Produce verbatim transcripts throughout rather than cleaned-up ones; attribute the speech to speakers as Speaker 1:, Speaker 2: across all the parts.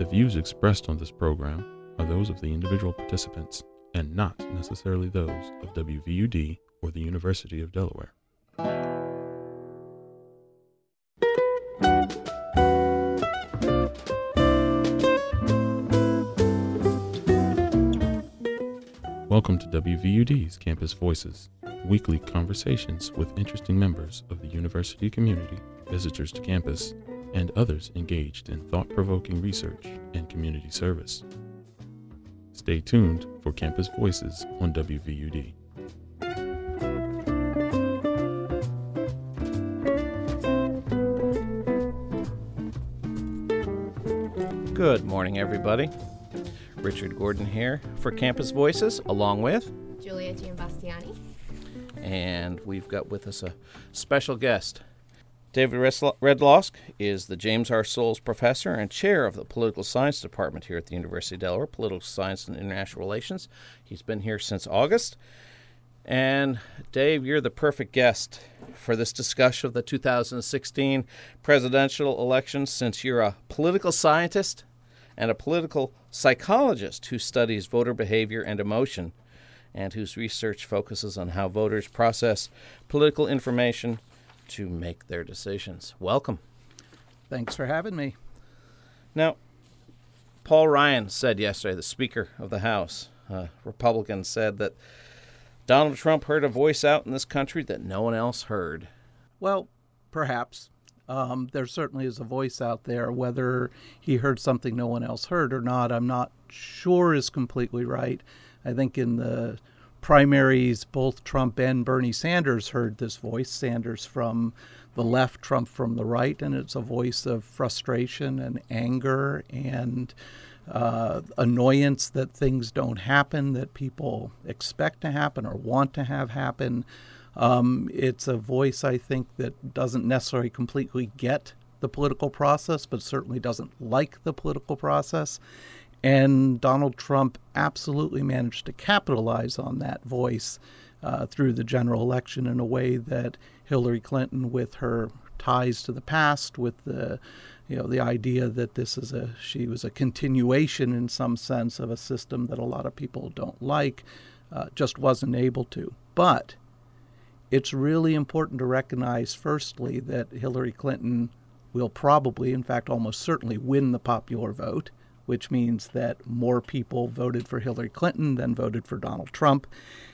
Speaker 1: The views expressed on this program are those of the individual participants and not necessarily those of W V U D or the University of Delaware. Welcome to W V U D's Campus Voices, weekly conversations with interesting members of the university community, visitors to campus, and others engaged in thought-provoking research and community service. Stay tuned for Campus Voices on W V U D.
Speaker 2: Good morning, everybody. Richard Gordon here for Campus Voices, along with
Speaker 3: Julia Giambastiani.
Speaker 2: And we've got with us a special guest. David Redlosk is the James R. Souls Professor and Chair of the Political Science Department here at the University of Delaware, Political Science and International Relations. He's been here since August. And Dave, you're the perfect guest for this discussion of the two thousand sixteen presidential election, since you're a political scientist and a political psychologist who studies voter behavior and emotion, and whose research focuses on how voters process political information to make their decisions. Welcome.
Speaker 4: Thanks for having me.
Speaker 2: Now, Paul Ryan said yesterday, the Speaker of the House, uh, Republican, said that Donald Trump heard a voice out in this country that no one else heard.
Speaker 4: Well, perhaps. Um, there certainly is a voice out there. Whether he heard something no one else heard or not, I'm not sure is completely right. I think in the primaries, both Trump and Bernie Sanders heard this voice. Sanders from the left, Trump from the right, and it's a voice of frustration and anger and uh, annoyance that things don't happen that people expect to happen or want to have happen. Um, it's a voice, I think, that doesn't necessarily completely get the political process, but certainly doesn't like the political process. And Donald Trump absolutely managed to capitalize on that voice uh, through the general election in a way that Hillary Clinton, with her ties to the past, with the, you know, the idea that this is a, she was a continuation in some sense of a system that a lot of people don't like, uh, just wasn't able to. But it's really important to recognize, firstly, that Hillary Clinton will probably, in fact, almost certainly win the popular vote, which means that more people voted for Hillary Clinton than voted for Donald Trump.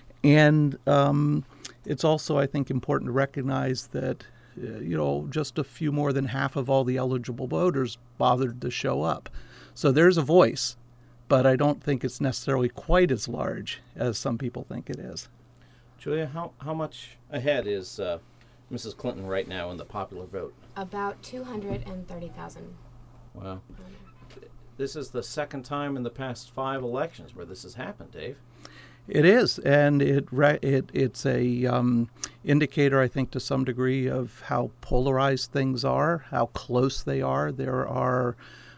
Speaker 4: And um, it's also, I think, important to recognize that, uh, you know, just a few more than half of all the eligible voters bothered to show up. So there's a voice, but I don't think it's necessarily quite as large as some people think it is.
Speaker 2: Julia, how, how much ahead is uh, Missus Clinton right now in the popular vote?
Speaker 3: About two hundred thirty thousand.
Speaker 2: Wow. This is the second time in the past five elections where this has happened, Dave.
Speaker 4: It is, and it it it's a um, indicator, I think, to some degree of how polarized things are, how close they are. There are,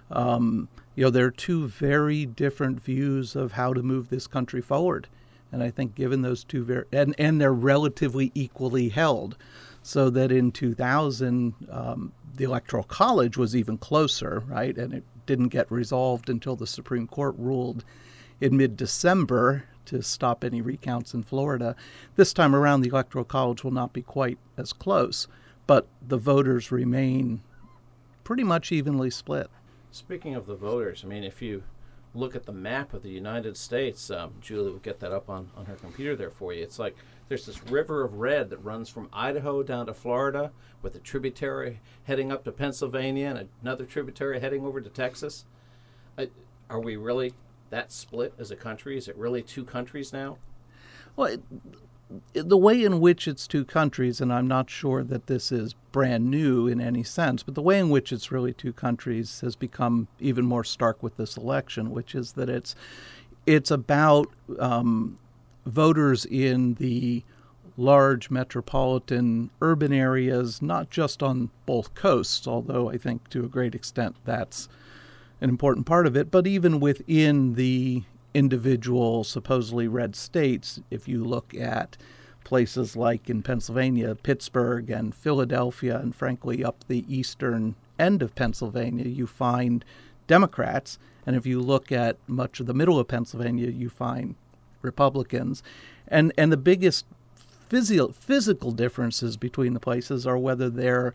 Speaker 4: um, you know, there are two very different views of how to move this country forward. And I think given those two, very, and, and they're relatively equally held, so that in two thousand, um, the Electoral College was even closer, right? And it didn't get resolved until the Supreme Court ruled in mid-December to stop any recounts in Florida. This time around, the Electoral College will not be quite as close, but the voters remain pretty much evenly split.
Speaker 2: Speaking of the voters, I mean, if you look at the map of the United States, um, Julie will get that up on, on her computer there for you. It's like there's this river of red that runs from Idaho down to Florida, with a tributary heading up to Pennsylvania and another tributary heading over to Texas. Uh, are we really that split as a country? Is it really two countries now?
Speaker 4: Well, it, the way in which it's two countries, and I'm not sure that this is brand new in any sense, but the way in which it's really two countries has become even more stark with this election, which is that it's it's about um, voters in the large metropolitan urban areas, not just on both coasts, although I think to a great extent that's an important part of it, but even within the individual supposedly red states. If you look at places like in Pennsylvania, Pittsburgh and Philadelphia, and frankly up the eastern end of Pennsylvania, you find Democrats. And if you look at much of the middle of Pennsylvania, you find Republicans. And and the biggest physio- physical differences between the places are whether they're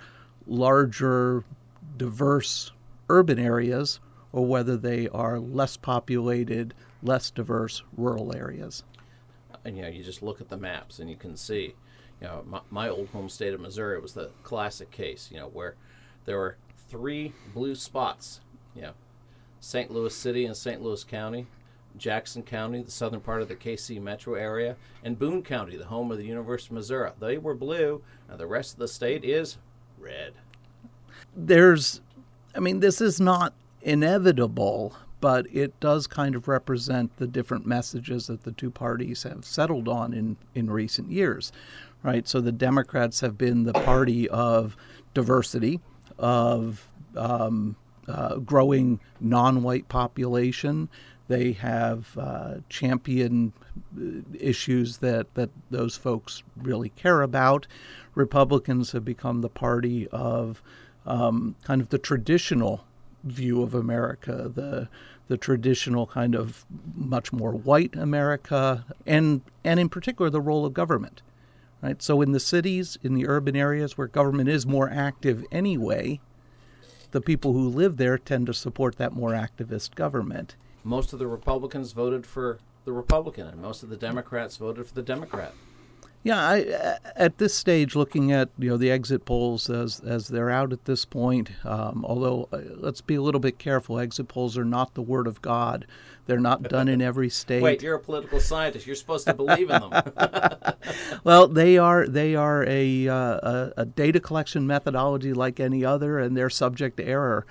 Speaker 4: larger, diverse urban areas or whether they are less populated, less diverse rural areas.
Speaker 2: And, you know, you just look at the maps and you can see, you know, my, my old home state of Missouri was the classic case, you know, where there were three blue spots, you know, Saint Louis City and Saint Louis County, Jackson County, the southern part of the K C metro area, and Boone County, the home of the University of Missouri. They were blue, and the rest of the state is red.
Speaker 4: There's, I mean, this is not inevitable, but it does kind of represent the different messages that the two parties have settled on in, in recent years, right? So the Democrats have been the party of diversity, of um, uh, growing non-white population. They have uh, championed issues that, that those folks really care about. Republicans have become the party of um, kind of the traditional view of America, the the traditional kind of much more white America, and and in particular the role of government, right? So in the cities, in the urban areas where government is more active anyway, the people who live there tend to support that more activist government.
Speaker 2: Most of the Republicans voted for the Republican, and most of the Democrats voted for the Democrat.
Speaker 4: Yeah, I, at this stage, looking at you know the exit polls as as they're out at this point, um, although uh, let's be a little bit careful, exit polls are not the word of God. They're not done in every state.
Speaker 2: Wait, you're a political scientist. You're supposed to believe in them.
Speaker 4: Well, they are they are a, uh, a a data collection methodology like any other, and they're subject to error.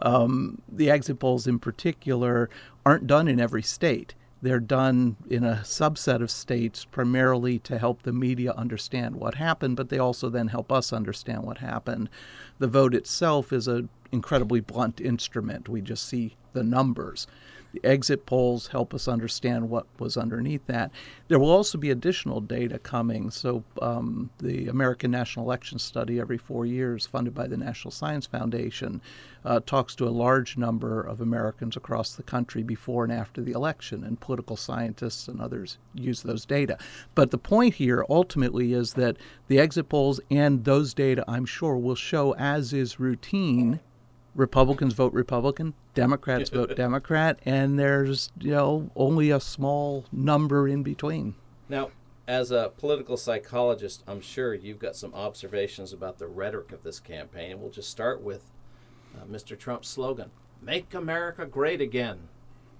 Speaker 4: Um, the exit polls, in particular, aren't done in every state. They're done in a subset of states primarily to help the media understand what happened, but they also then help us understand what happened. The vote itself is an incredibly blunt instrument. We just see the numbers. The exit polls help us understand what was underneath that. There will also be additional data coming. So um, the American National Election Study every four years, funded by the National Science Foundation, uh, talks to a large number of Americans across the country before and after the election, and political scientists and others use those data. But the point here ultimately is that the exit polls and those data, I'm sure, will show, as is routine, Republicans vote Republican, Democrats vote Democrat, and there's, you know, only a small number in between.
Speaker 2: Now, as a political psychologist, I'm sure you've got some observations about the rhetoric of this campaign. And we'll just start with uh, Mister Trump's slogan, "Make America Great Again."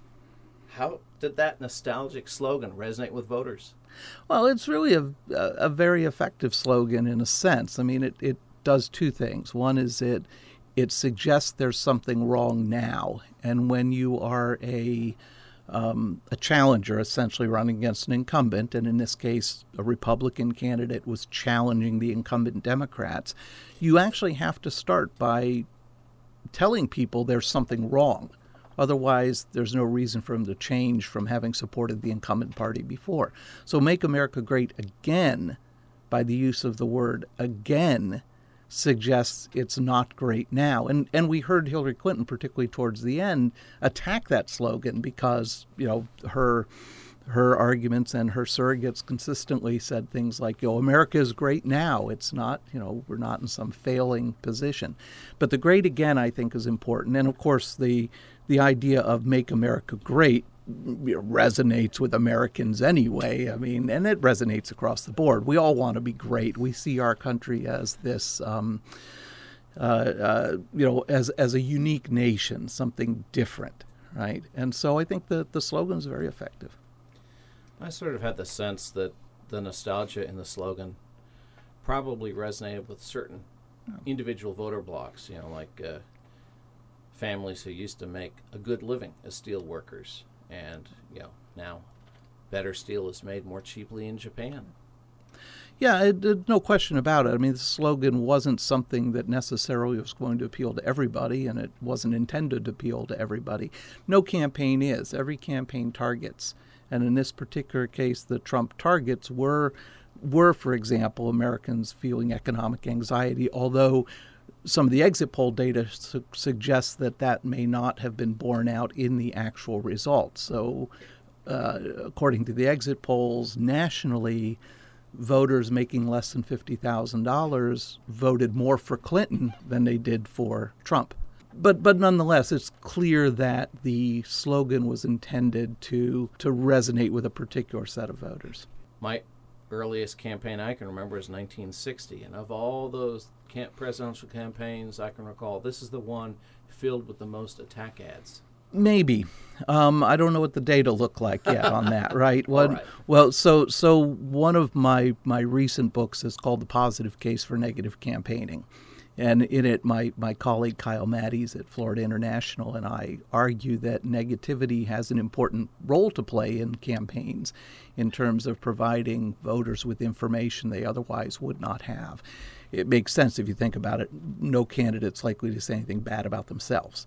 Speaker 2: How did that nostalgic slogan resonate with voters?
Speaker 4: Well, it's really a, a very effective slogan in a sense. I mean, it, it does two things. One is it It suggests there's something wrong now, and when you are a um, a challenger, essentially running against an incumbent, and in this case, a Republican candidate was challenging the incumbent Democrats, you actually have to start by telling people there's something wrong. Otherwise, there's no reason for them to change from having supported the incumbent party before. So make America great again, by the use of the word again, suggests it's not great now. And and we heard Hillary Clinton, particularly towards the end, attack that slogan because, you know, her her arguments and her surrogates consistently said things like, you know, America is great now. It's not, you know, we're not in some failing position. But the great again, I think, is important. And of course, the the idea of make America great resonates with Americans anyway. I mean, and it resonates across the board. We all want to be great. We see our country as this, um, uh, uh, you know, as as a unique nation, something different, right? And so I think that the slogan is very effective.
Speaker 2: I sort of had the sense that the nostalgia in the slogan probably resonated with certain individual voter blocks, you know, like uh, families who used to make a good living as steel workers. And, you know, now better steel is made more cheaply in Japan.
Speaker 4: Yeah, it, it, no question about it. I mean, the slogan wasn't something that necessarily was going to appeal to everybody, and it wasn't intended to appeal to everybody. No campaign is. Every campaign targets. And in this particular case, the Trump targets were, were, for example, Americans feeling economic anxiety, although some of the exit poll data su- suggests that that may not have been borne out in the actual results. So, uh, according to the exit polls nationally, voters making less than fifty thousand dollars voted more for Clinton than they did for Trump. But but nonetheless, it's clear that the slogan was intended to to resonate with a particular set of voters.
Speaker 2: My earliest campaign I can remember is nineteen sixty, and of all those camp presidential campaigns I can recall, this is the one filled with the most attack ads.
Speaker 4: Maybe. Um, I don't know what the data look like yet on that, right?
Speaker 2: All
Speaker 4: What,
Speaker 2: right.
Speaker 4: Well, so so one of my, my recent books is called The Positive Case for Negative Campaigning. And in it, my, my colleague Kyle Matties at Florida International and I argue that negativity has an important role to play in campaigns in terms of providing voters with information they otherwise would not have. It makes sense if you think about it. No candidate's likely to say anything bad about themselves.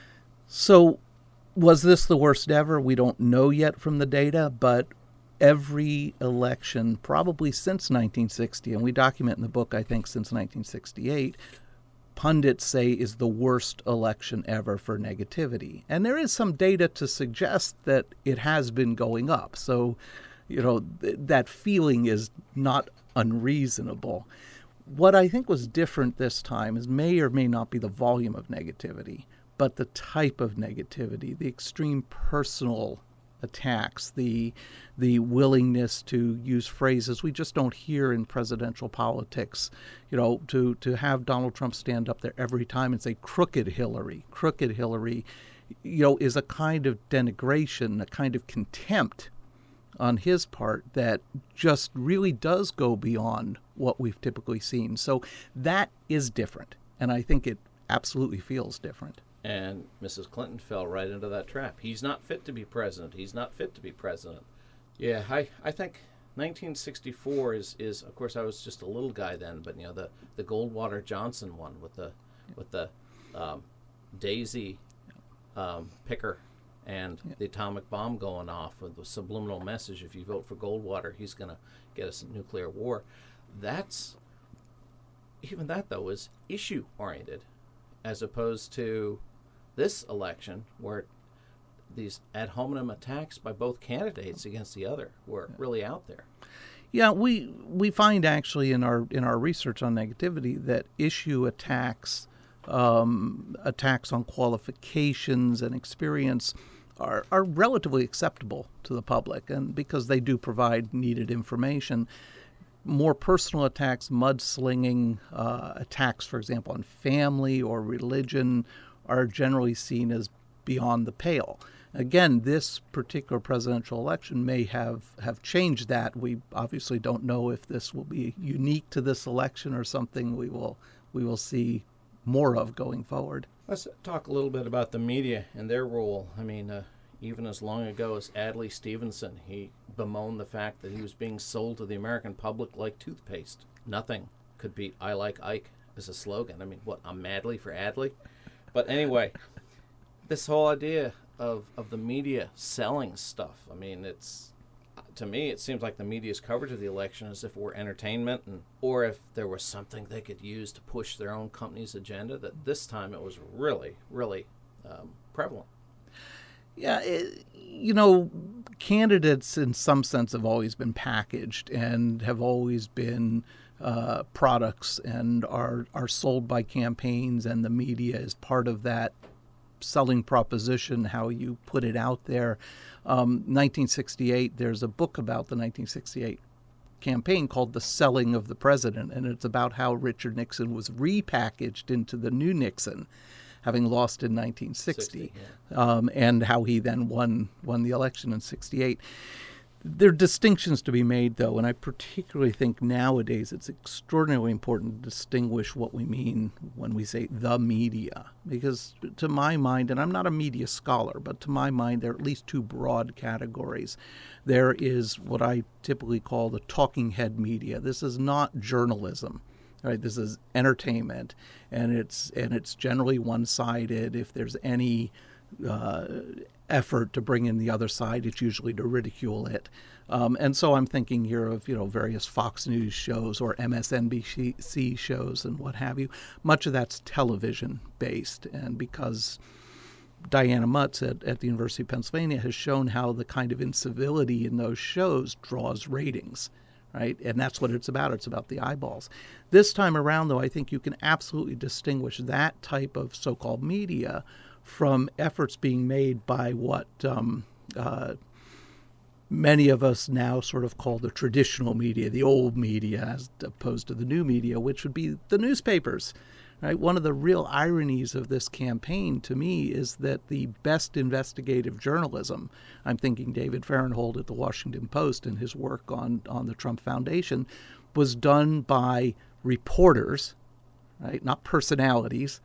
Speaker 4: So was this the worst ever? We don't know yet from the data, but every election, probably since nineteen sixty, and we document in the book, I think, since nineteen sixty-eight, pundits say is the worst election ever for negativity. And there is some data to suggest that it has been going up. So, you know, th- that feeling is not unreasonable. What I think was different this time is may or may not be the volume of negativity, but the type of negativity, the extreme personal attacks, the the willingness to use phrases we just don't hear in presidential politics. You know, to, to have Donald Trump stand up there every time and say, crooked Hillary, crooked Hillary, you know, is a kind of denigration, a kind of contempt on his part that just really does go beyond what we've typically seen. So that is different, and I think it absolutely feels different.
Speaker 2: And Missus Clinton fell right into that trap. He's not fit to be president. He's not fit to be president. Yeah, I, I think nineteen sixty-four is, is, of course, I was just a little guy then, but, you know, the, the Goldwater Johnson one with the with the um, Daisy um, picker and yeah. the atomic bomb going off with the subliminal message, if you vote for Goldwater, he's going to get us a nuclear war. That's, even that, though, is issue-oriented, as opposed to this election where these ad hominem attacks by both candidates against the other were really out there.
Speaker 4: Yeah, we we find actually in our in our research on negativity that issue attacks, um, attacks on qualifications and experience are, are relatively acceptable to the public, and because they do provide needed information. More personal attacks, mudslinging uh, attacks, for example, on family or religion, are generally seen as beyond the pale. Again, this particular presidential election may have, have changed that. We obviously don't know if this will be unique to this election or something we will we will see more of going forward.
Speaker 2: Let's talk a little bit about the media and their role. I mean, uh, even as long ago as Adlai Stevenson, he bemoaned the fact that he was being sold to the American public like toothpaste. Nothing could beat "I like Ike" as a slogan. I mean, what, I'm Madly for Adlai? But anyway, this whole idea of, of the media selling stuff, I mean, it's, to me, it seems like the media's coverage of the election as if it were entertainment, and or if there was something they could use to push their own company's agenda, that this time it was really, really um, prevalent.
Speaker 4: Yeah, it, you know, candidates in some sense have always been packaged and have always been uh, products and are, are sold by campaigns, and the media is part of that selling proposition, how you put it out there. Um, nineteen sixty-eight, there's a book about the nineteen sixty-eight campaign called The Selling of the President, and it's about how Richard Nixon was repackaged into the new Nixon, having lost in nineteen sixty,
Speaker 2: sixty, yeah.
Speaker 4: um, and how he then won won the election in sixty-eight. There are distinctions to be made, though, and I particularly think nowadays it's extraordinarily important to distinguish what we mean when we say the media. Because to my mind, and I'm not a media scholar, but to my mind there are at least two broad categories. There is what I typically call the talking head media. This is not journalism. Right, this is entertainment, and it's and it's generally one-sided. If there's any uh, effort to bring in the other side. It's usually to ridicule it. Um, and so I'm thinking here of, you know, various Fox News shows or M S N B C shows and what have you. Much of that's television based. And because Diana Mutz at, at the University of Pennsylvania has shown how the kind of incivility in those shows draws ratings, right? And that's what it's about. It's about the eyeballs. This time around, though, I think you can absolutely distinguish that type of so-called media from efforts being made by what um, uh, many of us now sort of call the traditional media, the old media, as opposed to the new media, which would be the newspapers. Right? One of the real ironies of this campaign to me is that the best investigative journalism, I'm thinking David Fahrenthold at the Washington Post and his work on, on the Trump Foundation, was done by reporters, right? Not personalities,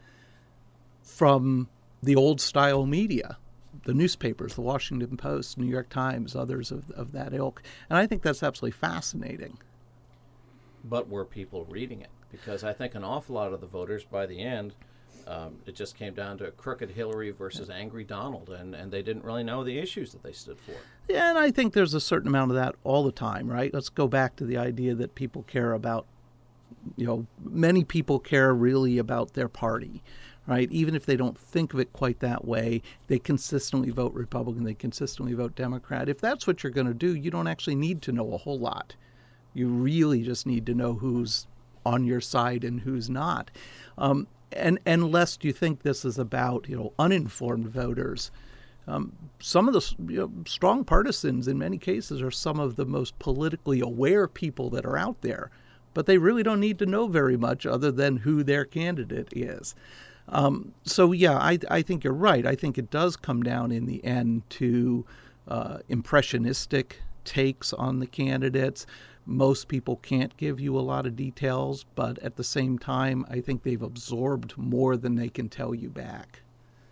Speaker 4: from the old style media, the newspapers, the Washington Post, New York Times, others of, of that ilk. And I think that's absolutely fascinating.
Speaker 2: But were people reading it? Because I think an awful lot of the voters, by the end, um, it just came down to crooked Hillary versus angry Donald, and, and they didn't really know the issues that they stood for.
Speaker 4: Yeah, and I think there's a certain amount of that all the time, right? Let's go back to the idea that people care about, you know, many people care really about their party, right? Even if they don't think of it quite that way, they consistently vote Republican, they consistently vote Democrat. If that's what you're going to do, you don't actually need to know a whole lot. You really just need to know who's on your side and who's not. Um, and, and lest you think this is about, you know, uninformed voters. Um, some of the you know, strong partisans in many cases are some of the most politically aware people that are out there, but they really don't need to know very much other than who their candidate is. Um, so, yeah, I, I think you're right. I think it does come down in the end to uh, impressionistic takes on the candidates. Most people can't give you a lot of details, but at the same time, I think they've absorbed more than they can tell you back.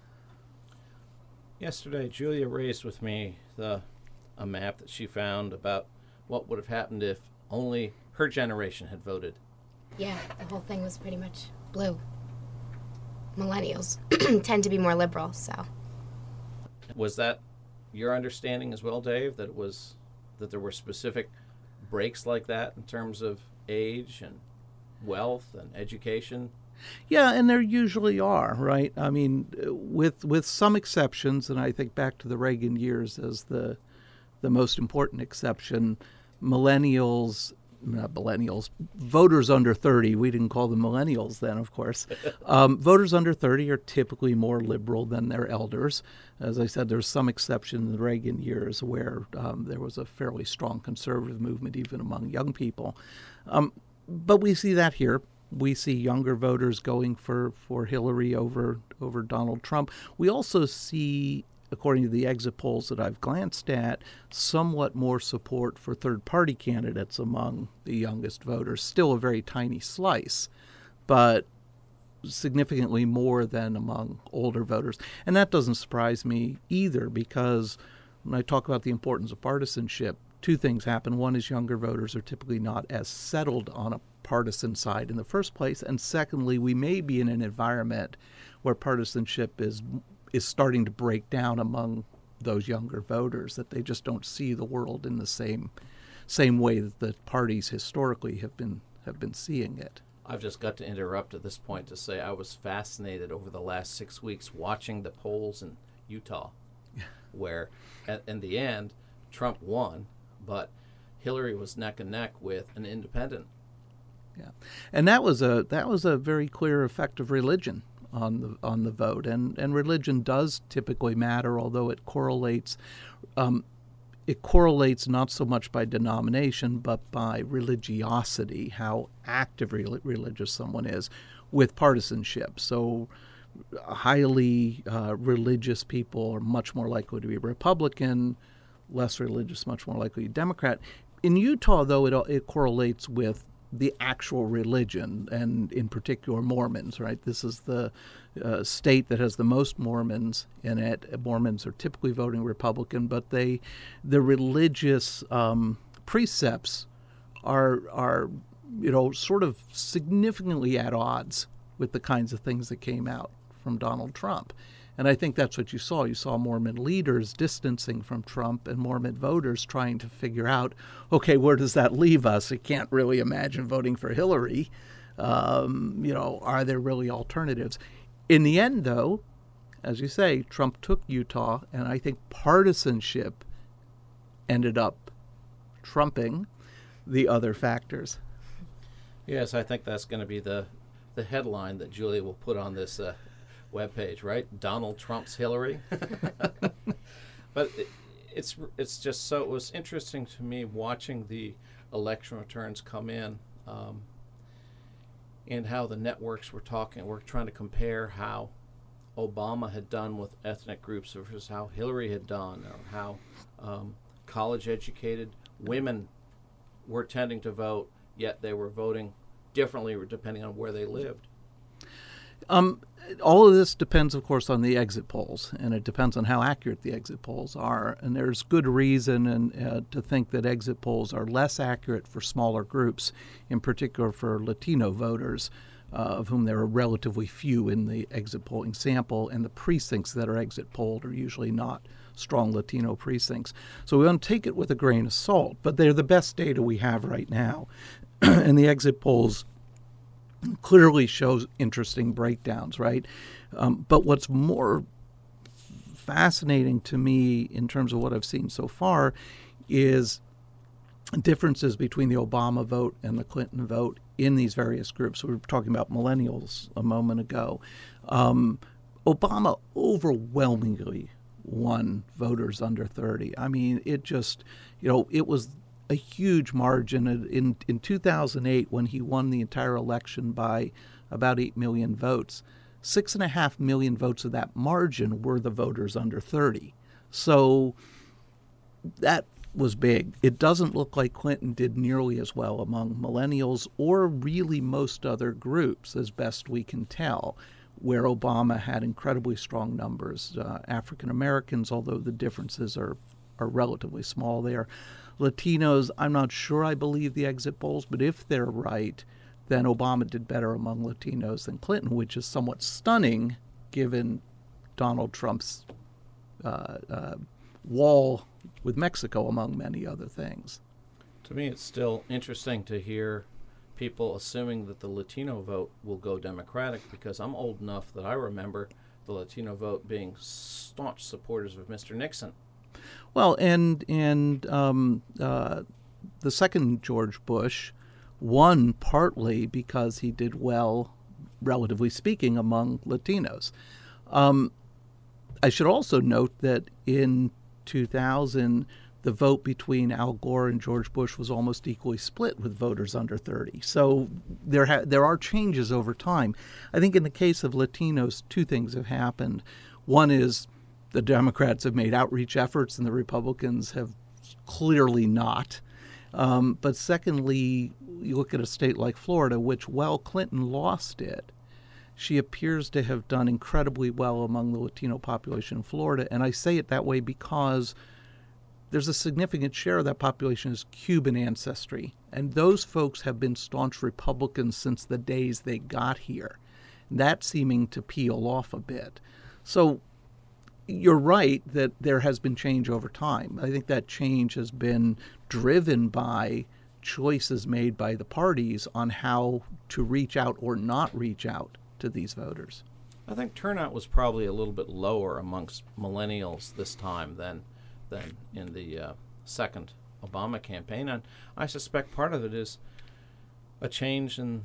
Speaker 2: Yesterday, Julia raised with me the a map that she found about what would have happened if only her generation had voted.
Speaker 3: Yeah, the whole thing was pretty much blue. Millennials tend to be more liberal, so.
Speaker 2: Was that your understanding as well, Dave, that it was that there were specific breaks like that in terms of age and wealth and education?
Speaker 4: Yeah, and there usually are, right? I mean, with with some exceptions, and I think back to the Reagan years as the the most important exception, millennials, not millennials, voters under thirty, we didn't call them millennials then, of course. Um, voters under thirty are typically more liberal than their elders. As I said, there's some exception in the Reagan years where um, there was a fairly strong conservative movement even among young people. Um, but we see that here. We see younger voters going for, for Hillary over over Donald Trump. We also see, according to the exit polls that I've glanced at, somewhat more support for third-party candidates among the youngest voters. Still a very tiny slice, but significantly more than among older voters. And that doesn't surprise me either, because when I talk about the importance of partisanship, two things happen. One is younger voters are typically not as settled on a partisan side in the first place. And secondly, we may be in an environment where partisanship is is starting to break down among those younger voters, that they just don't see the world in the same same way that the parties historically have been have been seeing it.
Speaker 2: I've just got to interrupt at this point to say I was fascinated over the last six weeks watching the polls in Utah, where at, in the end, Trump won, but Hillary was neck and neck with an independent.
Speaker 4: Yeah, and that was a that was a very clear effect of religion on the on the vote, and and religion does typically matter, although it correlates. Um, It correlates not so much by denomination, but by religiosity, how active re- religious someone is, with partisanship. So highly uh, religious people are much more likely to be Republican, less religious, much more likely to be Democrat. In Utah, though, it it correlates with the actual religion, and in particular Mormons, right? This is the uh, state that has the most Mormons in it. Mormons are typically voting Republican, but they, the religious um, precepts are, are, you know, sort of significantly at odds with the kinds of things that came out from Donald Trump. And I think that's what you saw. You saw Mormon leaders distancing from Trump and Mormon voters trying to figure out, okay, where does that leave us? I can't really imagine voting for Hillary. Um, you know, are there really alternatives? In the end, though, as you say, Trump took Utah, and I think partisanship ended up trumping the other factors.
Speaker 2: Yes, I think that's going to be the the headline that Julia will put on this uh, webpage, right? Donald Trump's Hillary. But it, it's it's just so, it was interesting to me watching the election returns come in, um, and how the networks were talking, were trying to compare how Obama had done with ethnic groups versus how Hillary had done, or how um, college-educated women were tending to vote, yet they were voting differently depending on where they lived.
Speaker 4: Um, all of this depends, of course, on the exit polls, and it depends on how accurate the exit polls are. And there's good reason and, uh, to think that exit polls are less accurate for smaller groups, in particular for Latino voters, uh, of whom there are relatively few in the exit polling sample, and the precincts that are exit polled are usually not strong Latino precincts. So we want to take it with a grain of salt, but they're the best data we have right now. And the exit polls clearly shows interesting breakdowns, right? Um, but what's more fascinating to me in terms of what I've seen so far is differences between the Obama vote and the Clinton vote in these various groups. We were talking about millennials a moment ago. Um, Obama overwhelmingly won voters under thirty. I mean, it just, you know, it was a huge margin. In, in two thousand eight, when he won the entire election by about eight million votes, six and a half million votes of that margin were the voters under thirty. So that was big. It doesn't look like Clinton did nearly as well among millennials or really most other groups, as best we can tell, where Obama had incredibly strong numbers. Uh, African Americans, although the differences are, are relatively small there. Latinos, I'm not sure I believe the exit polls, but if they're right, then Obama did better among Latinos than Clinton, which is somewhat stunning given Donald Trump's uh, uh, wall with Mexico, among many other things.
Speaker 2: To me, it's still interesting to hear people assuming that the Latino vote will go Democratic, because I'm old enough that I remember the Latino vote being staunch supporters of Mister Nixon.
Speaker 4: Well, and and um, uh, the second George Bush won partly because he did well, relatively speaking, among Latinos. Um, I should also note that in two thousand, the vote between Al Gore and George Bush was almost equally split with voters under thirty. So there ha- there are changes over time. I think in the case of Latinos, two things have happened. One is the Democrats have made outreach efforts and the Republicans have clearly not. Um, but secondly, you look at a state like Florida, which, while Clinton lost it, she appears to have done incredibly well among the Latino population in Florida. And I say it that way because there's a significant share of that population is Cuban ancestry. And those folks have been staunch Republicans since the days they got here. That's seeming to peel off a bit. So you're right that there has been change over time. I think that change has been driven by choices made by the parties on how to reach out or not reach out to these voters.
Speaker 2: I think turnout was probably a little bit lower amongst millennials this time than than in the uh, second Obama campaign, and I suspect part of it is a change in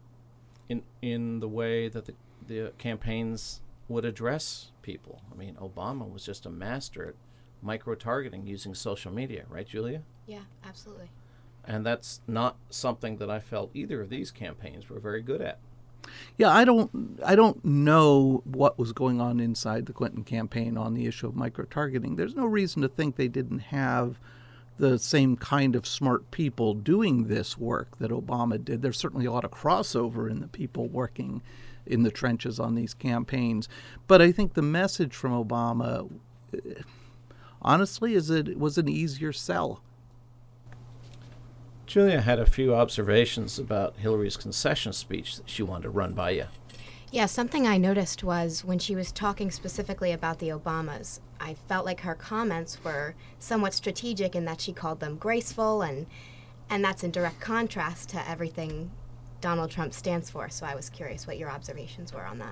Speaker 2: in in the way that the the campaigns would address people. I mean, Obama was just a master at micro-targeting using social media, right, Julia?
Speaker 3: Yeah, absolutely.
Speaker 2: And that's not something that I felt either of these campaigns were very good at.
Speaker 4: Yeah, I don't I don't know what was going on inside the Clinton campaign on the issue of micro-targeting. There's no reason to think they didn't have the same kind of smart people doing this work that Obama did. There's certainly a lot of crossover in the people working in the trenches on these campaigns. But I think the message from Obama, honestly, is that it was an easier sell.
Speaker 2: Julia had a few observations about Hillary's concession speech that she wanted to run by you.
Speaker 3: Yeah, something I noticed was when she was talking specifically about the Obamas, I felt like her comments were somewhat strategic in that she called them graceful, and and that's in direct contrast to everything Donald Trump stands for. So I was curious what your observations were on that.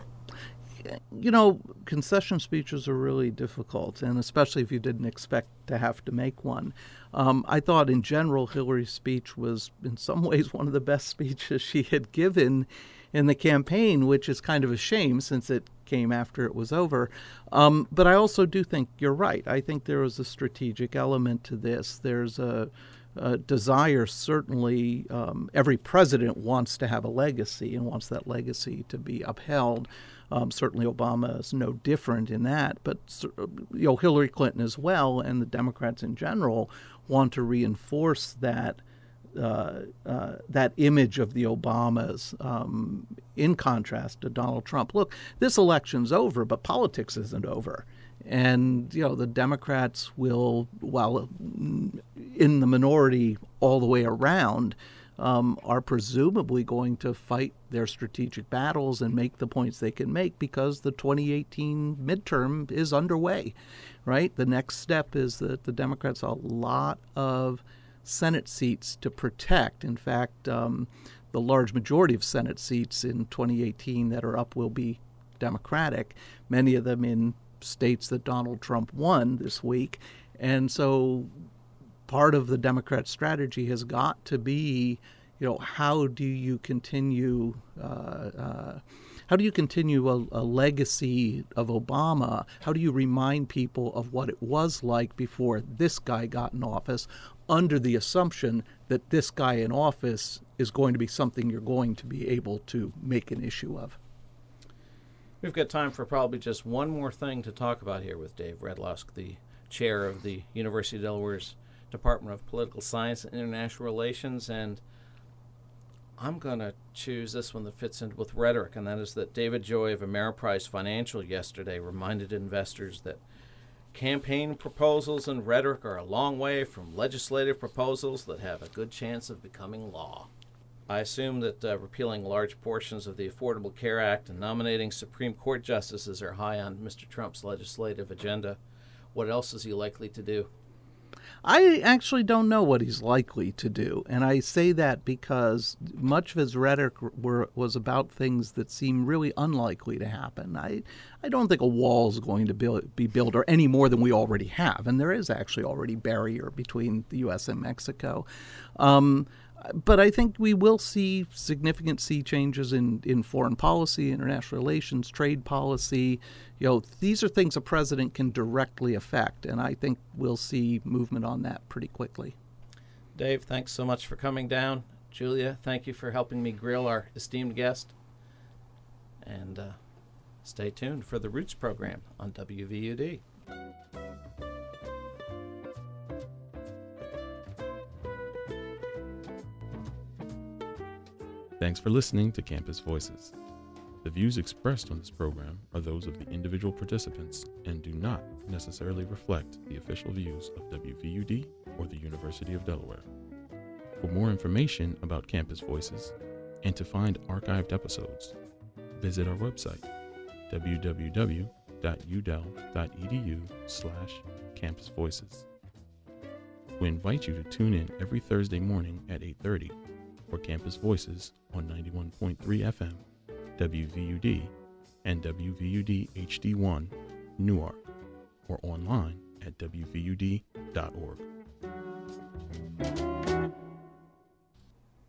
Speaker 4: You know, concession speeches are really difficult, and especially if you didn't expect to have to make one. Um, I thought in general Hillary's speech was in some ways one of the best speeches she had given in the campaign, which is kind of a shame since it came after it was over. Um, but I also do think you're right. I think there is a strategic element to this. There's a Uh, desire, certainly, um, every president wants to have a legacy and wants that legacy to be upheld. Um, certainly Obama is no different in that, but you know, Hillary Clinton as well, and the Democrats in general want to reinforce that uh, uh, that image of the Obamas um, in contrast to Donald Trump. Look, this election's over, but politics isn't over. And, you know, the Democrats will, while in the minority all the way around, um, are presumably going to fight their strategic battles and make the points they can make because the twenty eighteen midterm is underway, right? The next step is that the Democrats have a lot of Senate seats to protect. In fact, um, the large majority of Senate seats in twenty eighteen that are up will be Democratic, many of them in states that Donald Trump won this week. And so part of the Democrat strategy has got to be, you know, how do you continue uh, uh, how do you continue a, a legacy of Obama? How do you remind people of what it was like before this guy got in office, under the assumption that this guy in office is going to be something you're going to be able to make an issue of?
Speaker 2: We've got time for probably just one more thing to talk about here with Dave Redlosk, the chair of the University of Delaware's Department of Political Science and International Relations. And I'm going to choose this one that fits in with rhetoric, and that is that David Joy of Ameriprise Financial yesterday reminded investors that campaign proposals and rhetoric are a long way from legislative proposals that have a good chance of becoming law. I assume that uh, repealing large portions of the Affordable Care Act and nominating Supreme Court justices are high on Mister Trump's legislative agenda. What else is he likely to do?
Speaker 4: I actually don't know what he's likely to do, and I say that because much of his rhetoric were, was about things that seem really unlikely to happen. I, I don't think a wall is going to build, be built, or any more than we already have, and there is actually already barrier between the U S and Mexico. Um, But I think we will see significant sea changes in, in foreign policy, international relations, trade policy. You know, these are things a president can directly affect, and I think we'll see movement on that pretty quickly.
Speaker 2: Dave, thanks so much for coming down. Julia, thank you for helping me grill our esteemed guest. And uh, stay tuned for the Roots program on W V U D.
Speaker 1: Thanks for listening to Campus Voices. The views expressed on this program are those of the individual participants and do not necessarily reflect the official views of W V U D or the University of Delaware. For more information about Campus Voices and to find archived episodes, visit our website, w w w dot u del dot e d u slash campus voices. We invite you to tune in every Thursday morning at eight thirty for Campus Voices on ninety-one point three F M, W V U D, and W V U D H D one, Newark, or online at w v u d dot org.